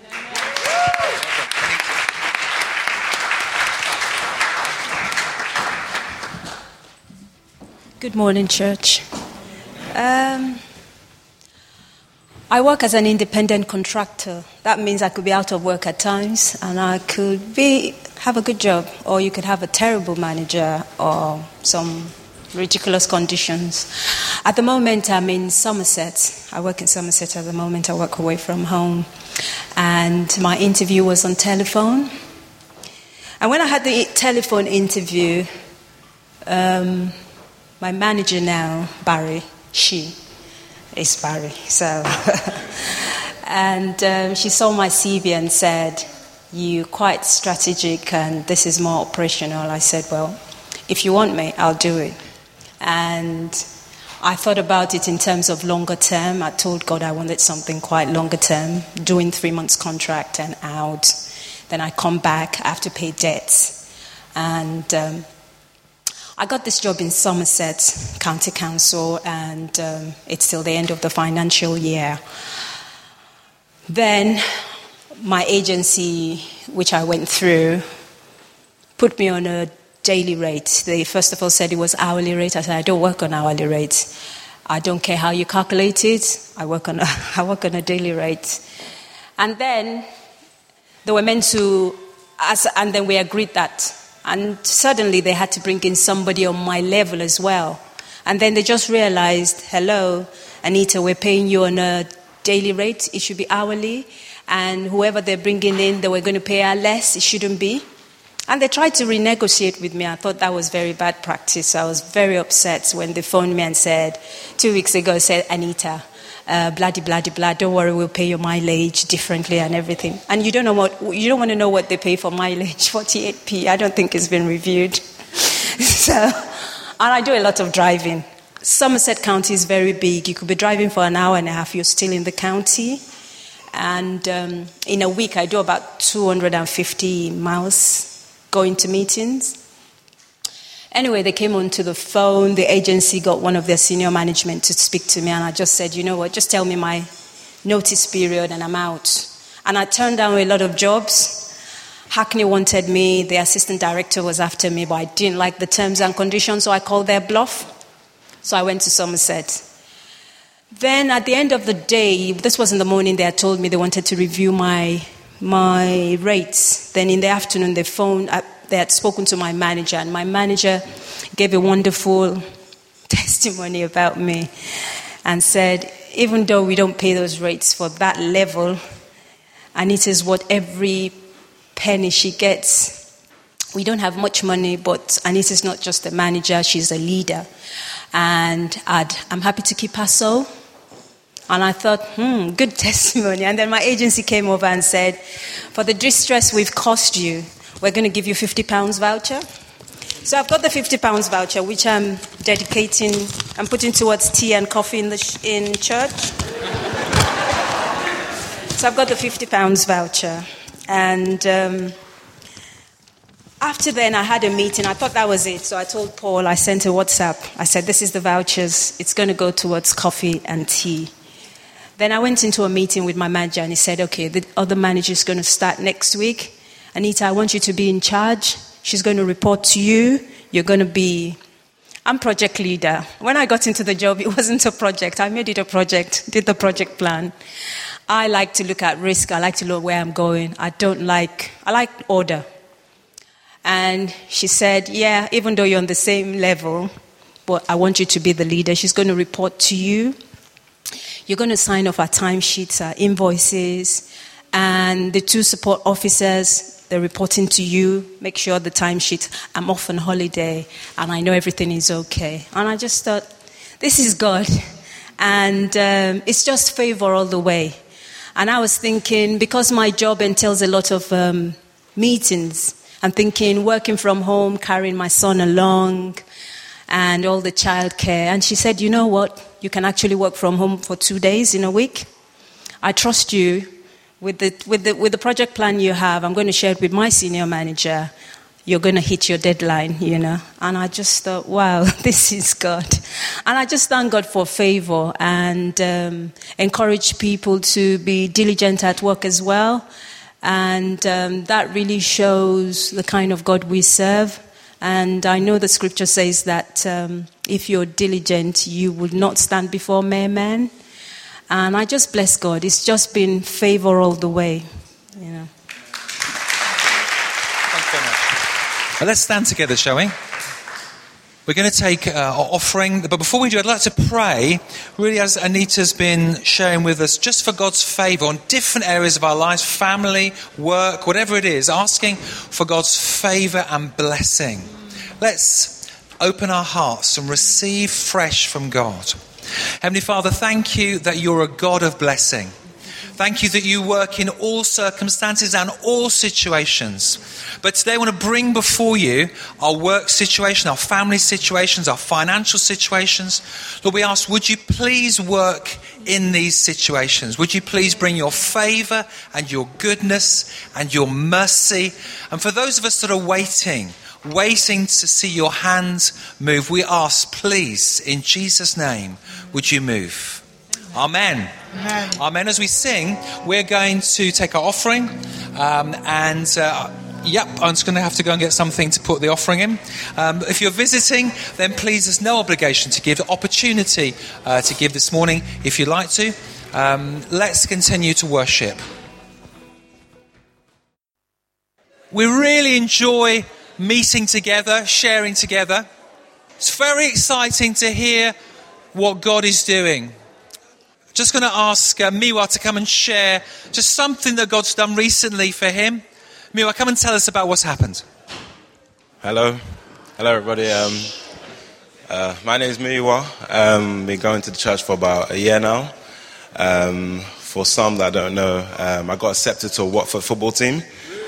F: Good morning, church. Um, I work as an independent contractor. That means I could be out of work at times, and I could be have a good job, or you could have a terrible manager, or some ridiculous conditions. At the moment, I'm in Somerset. I work in Somerset at the moment. I work away from home, and my interview was on telephone. And when I had the telephone interview, um, my manager now, Barry, she is Barry, so. and um, she saw my C V and said, you're quite strategic and this is more operational. I said, well, if you want me, I'll do it. And I thought about it in terms of longer term. I told God I wanted something quite longer term, doing three months contract and out. Then I come back, I have to pay debts. And um, I got this job in Somerset County Council, and um, it's till the end of the financial year. Then my agency, which I went through, put me on a daily rate. They first of all said it was hourly rate. I said, I don't work on hourly rate. I don't care how you calculate it. I work on a, I work on a daily rate. And then they were meant to, as, and then we agreed that. And suddenly they had to bring in somebody on my level as well. And then they just realized, hello, Anita, we're paying you on a daily rate. It should be hourly. And whoever they're bringing in, they were going to pay her less. It shouldn't be. And they tried to renegotiate with me. I thought that was very bad practice. I was very upset when they phoned me and said, two weeks ago, said, Anita, uh, bloody, bloody, blah, don't worry, we'll pay your mileage differently and everything. And you don't know what, you don't want to know what they pay for mileage, forty-eight p. I don't think it's been reviewed. So, and I do a lot of driving. Somerset County is very big. You could be driving for an hour and a half, you're still in the county. And um, in a week, I do about two hundred fifty miles going to meetings. Anyway, they came onto the phone. The agency got one of their senior management to speak to me, and I just said, you know what, just tell me my notice period and I'm out. And I turned down a lot of jobs. Hackney wanted me. The assistant director was after me, but I didn't like the terms and conditions, so I called their bluff. So I went to Somerset. Then at the end of the day, this was in the morning, they had told me they wanted to review my my rates. Then in the afternoon, they phoned, uh, they had spoken to my manager, and my manager gave a wonderful testimony about me and said, even though we don't pay those rates for that level, and it is what every penny she gets. We don't have much money, but Anita's not just a manager, she's a leader. And I'd, I'm happy to keep her so. And I thought, hmm, good testimony. And then my agency came over and said, for the distress we've caused you, we're going to give you fifty pounds voucher. So I've got the fifty pounds voucher, which I'm dedicating, I'm putting towards tea and coffee in, the sh- in church. So I've got the fifty pounds voucher. And um, after then, I had a meeting. I thought that was it. So I told Paul, I sent a WhatsApp. I said, this is the vouchers. It's going to go towards coffee and tea. Then I went into a meeting with my manager, and he said, okay, the other manager is going to start next week. Anita, I want you to be in charge. She's going to report to you. You're going to be... I'm project leader. When I got into the job, it wasn't a project. I made it a project, did the project plan. I like to look at risk. I like to look where I'm going. I don't like... I like order. And she said, yeah, even though you're on the same level, but I want you to be the leader. She's going to report to you. You're going to sign off our timesheets, our invoices, and the two support officers, they're reporting to you. Make sure the timesheet, I'm off on holiday, and I know everything is okay. And I just thought, this is God. And um, it's just favor all the way. And I was thinking, because my job entails a lot of um, meetings, I'm thinking working from home, carrying my son along, and all the childcare. And she said, you know what? You can actually work from home for two days in a week. I trust you. With the, with the, with the project plan you have, I'm going to share it with my senior manager. You're going to hit your deadline, you know. And I just thought, wow, this is God. And I just thank God for favor and um, encourage people to be diligent at work as well. And um, that really shows the kind of God we serve. And I know the scripture says that um, if you're diligent, you will not stand before mere men. And I just bless God. It's just been favor all the way, you know.
D: Thanks very much. Well, let's stand together, shall we? We're going to take uh, our offering. But before we do, I'd like to pray, really, as Anita's been sharing with us, just for God's favour on different areas of our lives, family, work, whatever it is, asking for God's favour and blessing. Let's open our hearts and receive fresh from God. Heavenly Father, thank you that you're a God of blessing. Thank you that you work in all circumstances and all situations. But today I want to bring before you our work situation, our family situations, our financial situations. Lord, we ask, would you please work in these situations? Would you please bring your favour and your goodness and your mercy? And for those of us that are waiting, waiting to see your hands move, we ask, please, in Jesus' name, would you move? Amen. Amen. Amen. As we sing, we're going to take our offering. Um, and, uh, yep, I'm just going to have to go and get something to put the offering in. Um, if you're visiting, then please, there's no obligation to give. The opportunity uh, to give this morning, if you'd like to. Um, let's continue to worship. We really enjoy meeting together, sharing together. It's very exciting to hear what God is doing. Just going to ask uh, Miwa to come and share just something that God's done recently for him. Miwa, come and tell us about what's happened.
G: Hello. Hello, everybody. Um, uh, my name is Miwa. Um, been going to the church for about a year now. Um, for some that don't know, um, I got accepted to a Watford football team.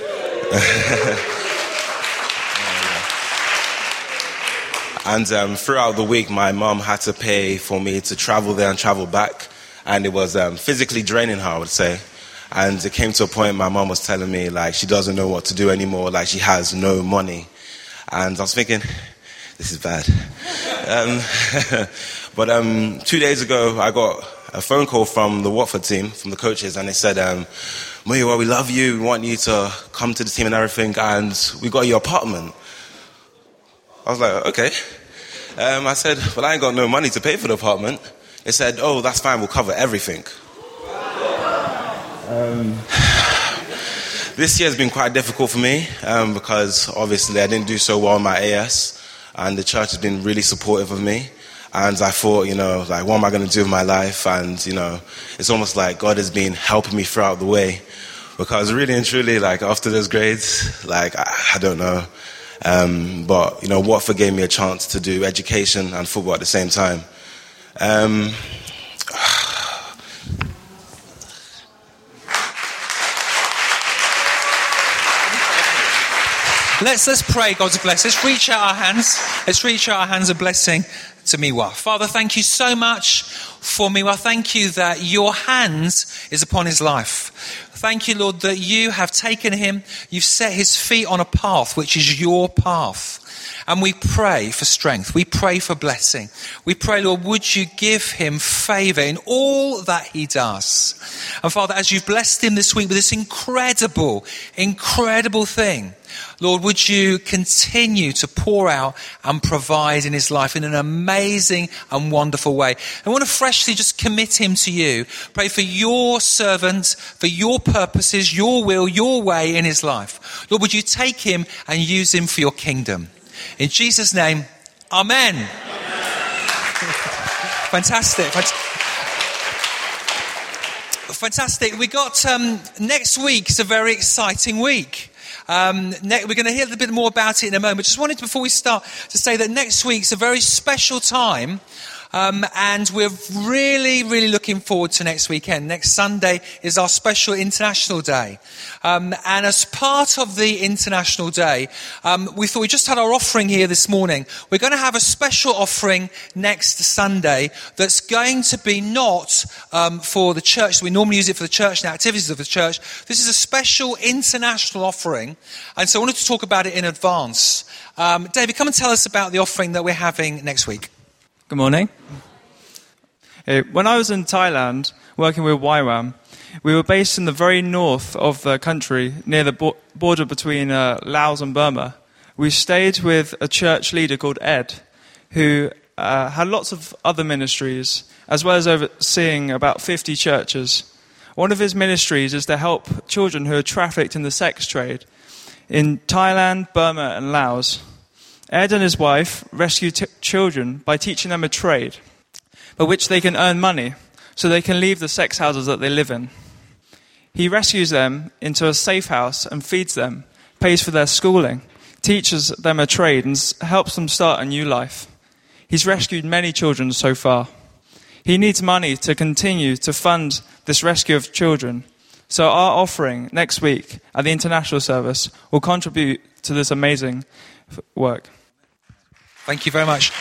G: And um, throughout the week, my mum had to pay for me to travel there and travel back. And it was um, physically draining her, I would say. And it came to a point my mum was telling me, like, she doesn't know what to do anymore, like she has no money. And I was thinking, this is bad. Um, but um, two days ago, I got a phone call from the Watford team, from the coaches, and they said, um, Muyiwa, we love you, we want you to come to the team and everything, and we got your apartment. I was like, okay. Um, I said, well, I ain't got no money to pay for the apartment. They said, oh, that's fine, we'll cover everything. Um, this year has been quite difficult for me um, because obviously I didn't do so well in my A S, and the church has been really supportive of me. And I thought, you know, like, what am I going to do with my life? And, you know, it's almost like God has been helping me throughout the way. because really and truly, like after those grades, like I, I don't know, um, but you know, Watford gave me a chance to do education and football at the same time. Um,
D: Let's let's pray God's blessing. Let's reach out our hands. Let's reach out our hands of blessing to Miwa. Father, thank you so much for Miwa. Thank you that your hands is upon his life. Thank you, Lord, that you have taken him. You've set his feet on a path which is your path. And we pray for strength. We pray for blessing. We pray, Lord, would you give him favour in all that he does. And Father, as you've blessed him this week with this incredible, incredible thing, Lord, would you continue to pour out and provide in his life in an amazing and wonderful way. I want to freshly just commit him to you. Pray for your servant, for your purposes, your will, your way in his life. Lord, would you take him and use him for your kingdom. In Jesus' name, amen. Amen. Fantastic. Fantastic. We got um, next week is a very exciting week. Um, ne- we're going to hear a little bit more about it in a moment. Just wanted, before we start, to say that next week's a very special time. Um, and we're really, really looking forward to next weekend. Next Sunday is our special International Day. Um, and as part of the International Day, um, we thought we just had our offering here this morning. We're going to have a special offering next Sunday that's going to be not um, for the church. We normally use it for the church and the activities of the church. This is a special international offering. And so I wanted to talk about it in advance. Um, David, come and tell us about the offering that we're having next week.
H: Good morning. Hey, when I was in Thailand working with Y WAM, we were based in the very north of the country, near the bo- border between uh, Laos and Burma. We stayed with a church leader called Ed, who uh, had lots of other ministries, as well as overseeing about fifty churches. One of his ministries is to help children who are trafficked in the sex trade in Thailand, Burma and Laos. Ed and his wife rescue t- children by teaching them a trade by which they can earn money so they can leave the sex houses that they live in. He rescues them into a safe house and feeds them, pays for their schooling, teaches them a trade and s- helps them start a new life. He's rescued many children so far. He needs money to continue to fund this rescue of children. So our offering next week at the International Service will contribute to this amazing f- work.
D: Thank you very much.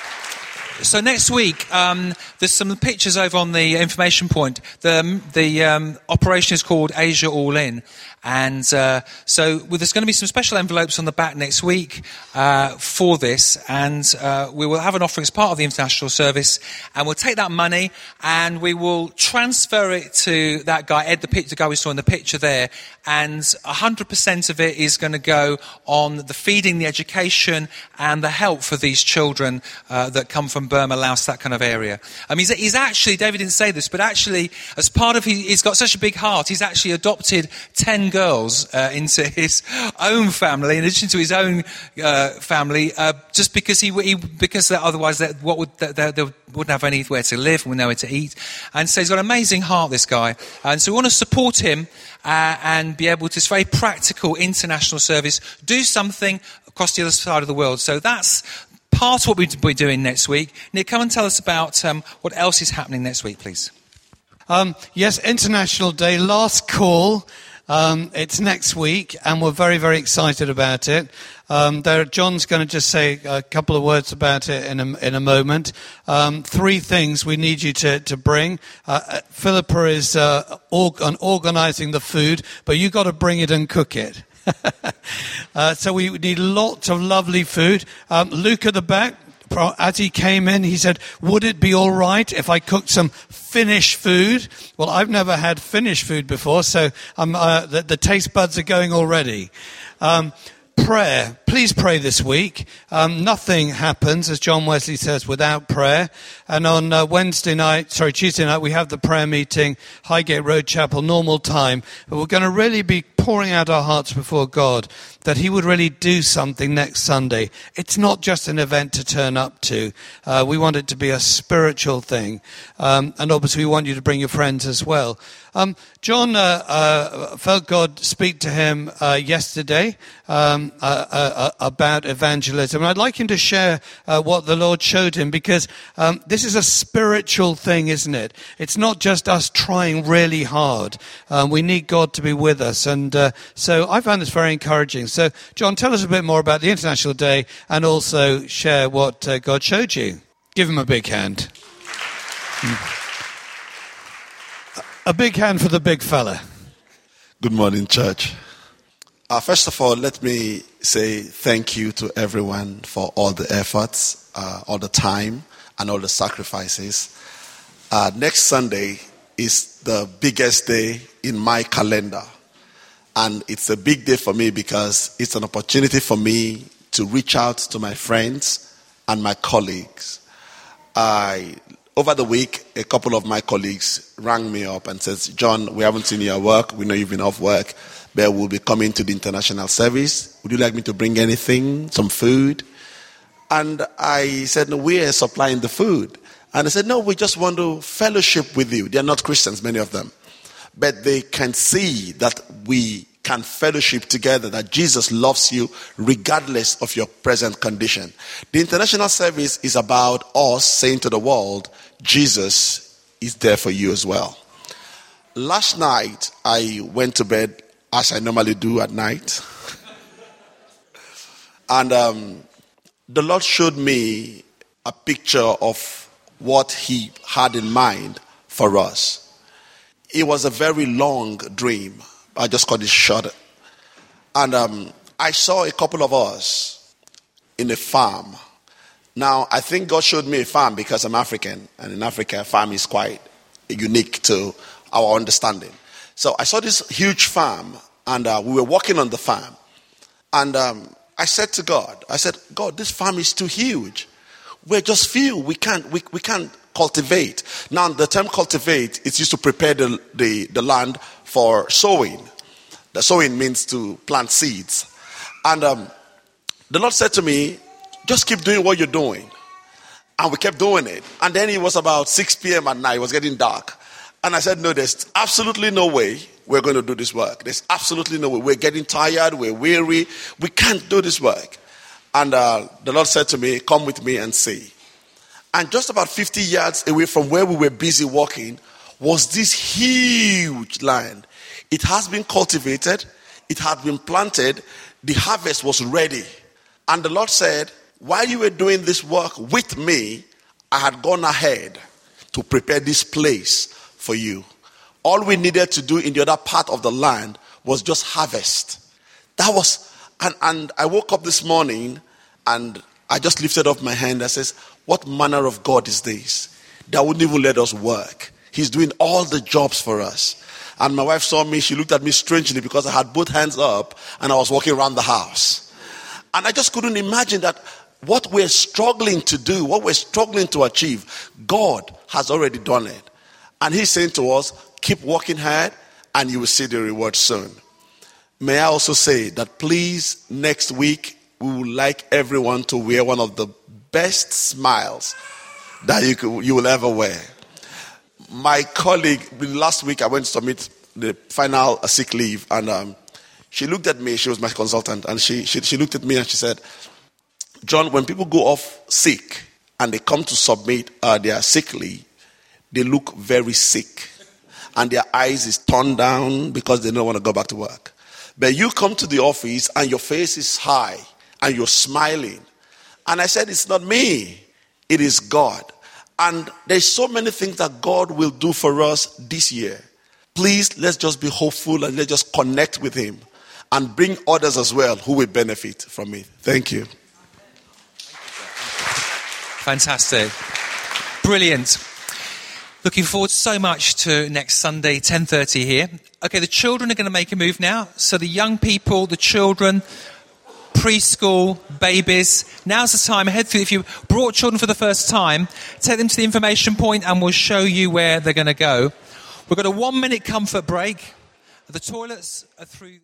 D: So next week, um, there's some pictures over on the information point. The the um, operation is called Asia All In. And uh, so well, there's going to be some special envelopes on the back next week uh, for this. And uh, we will have an offering as part of the international service. And we'll take that money and we will transfer it to that guy, Ed, the, the guy we saw in the picture there. And one hundred percent of it is going to go on the feeding, the education and the help for these children uh, that come from Burma, Laos, that kind of area. I mean, he's, he's actually, David didn't say this, but actually, as part of his, he's got such a big heart, he's actually adopted ten girls uh, into his own family, in addition to his own uh, family, uh, just because he, he because otherwise, they, what would they, they wouldn't have anywhere to live, and nowhere to eat. And so he's got an amazing heart, this guy. And so we want to support him uh, and be able to, it's very practical international service, do something across the other side of the world. So that's part of what we'll be doing next week. Nick, come and tell us about um, what else is happening next week, please.
I: Um, yes, International Day, last call. Um, it's next week, and we're very, very excited about it. Um, there, John's going to just say a couple of words about it in a, in a moment. Um, three things we need you to, to bring. Uh, Philippa is uh, org- on organising the food, but you've got to bring it and cook it. uh, so we need lots of lovely food. Um, Luke at the back, as he came in, he said, would it be all right if I cooked some Finnish food? Well, I've never had Finnish food before, so um, uh, the, the taste buds are going already. Um, prayer. Please pray this week. Um, nothing happens, as John Wesley says, without prayer. And on uh, Wednesday night, sorry, Tuesday night, we have the prayer meeting, Highgate Road Chapel, normal time. But we're going to really be pouring out our hearts before God, that he would really do something next Sunday. It's not just an event to turn up to. Uh, we want it to be a spiritual thing. Um, and obviously we want you to bring your friends as well. Um, John uh, uh, felt God speak to him uh, yesterday um, uh, uh, about evangelism. And I'd like him to share uh, what the Lord showed him, because um, this is a spiritual thing, isn't it? It's not just us trying really hard. Um, we need God to be with us. And uh, so I found this very encouraging. So, John, tell us a bit more about the International Day and also share what uh, God showed you. Give him a big hand. Mm. A big hand for the big fella.
J: Good morning, church. Uh, first of all, let me say thank you to everyone for all the efforts, uh, all the time, and all the sacrifices. Uh, next Sunday is the biggest day in my calendar. And it's a big day for me because it's an opportunity for me to reach out to my friends and my colleagues. I... Over the week, a couple of my colleagues rang me up and says, John, we haven't seen your work. We know you've been off work, but we'll be coming to the international service. Would you like me to bring anything, some food? And I said, no, we're supplying the food. And they said, no, we just want to fellowship with you. They're not Christians, many of them. But they can see that we can fellowship together, that Jesus loves you regardless of your present condition. The international service is about us saying to the world, Jesus is there for you as well. Last night, I went to bed as I normally do at night. And um, the Lord showed me a picture of what he had in mind for us. It was a very long dream. I just cut it short. And um, I saw a couple of us in a farm. Now, I think God showed me a farm because I'm African. And in Africa, a farm is quite unique to our understanding. So I saw this huge farm. And uh, we were walking on the farm. And um, I said to God, I said, God, this farm is too huge. We're just few. We can't, we, we can't cultivate. Now, the term cultivate is used to prepare the, the, the land for sowing. The sowing means to plant seeds. And um, the Lord said to me, just keep doing what you're doing. And we kept doing it. And then it was about six p.m. at night. It was getting dark. And I said, no, there's absolutely no way we're going to do this work. There's absolutely no way. We're getting tired. We're weary. We can't do this work. And uh, the Lord said to me, come with me and see. And just about fifty yards away from where we were busy walking was this huge land. It has been cultivated. It had been planted. The harvest was ready. And the Lord said, while you were doing this work with me, I had gone ahead to prepare this place for you. All we needed to do in the other part of the land was just harvest. That was, and, and I woke up this morning and I just lifted up my hand and says, what manner of God is this? That wouldn't even let us work. He's doing all the jobs for us. And my wife saw me, she looked at me strangely because I had both hands up and I was walking around the house. And I just couldn't imagine that what we're struggling to do, what we're struggling to achieve, God has already done it. And he's saying to us, keep working hard and you will see the reward soon. May I also say that please, next week, we would like everyone to wear one of the best smiles that you could, you will ever wear. My colleague, last week I went to submit the final sick leave and um, she looked at me, she was my consultant, and she, she, she looked at me and she said, John, when people go off sick and they come to submit uh, their sick leave, they look very sick and their eyes is turned down because they don't want to go back to work. But you come to the office and your face is high and you're smiling. And I said, it's not me, it is God. And there's so many things that God will do for us this year. Please, let's just be hopeful and let's just connect with him and bring others as well who will benefit from it. Thank you.
D: Fantastic. Brilliant. Looking forward so much to next Sunday, ten thirty here. Okay, the children are going to make a move now. So the young people, the children, preschool, babies, now's the time. Head through. If you brought children for the first time, take them to the information point and we'll show you where they're going to go. We've got a one minute comfort break. The toilets are through...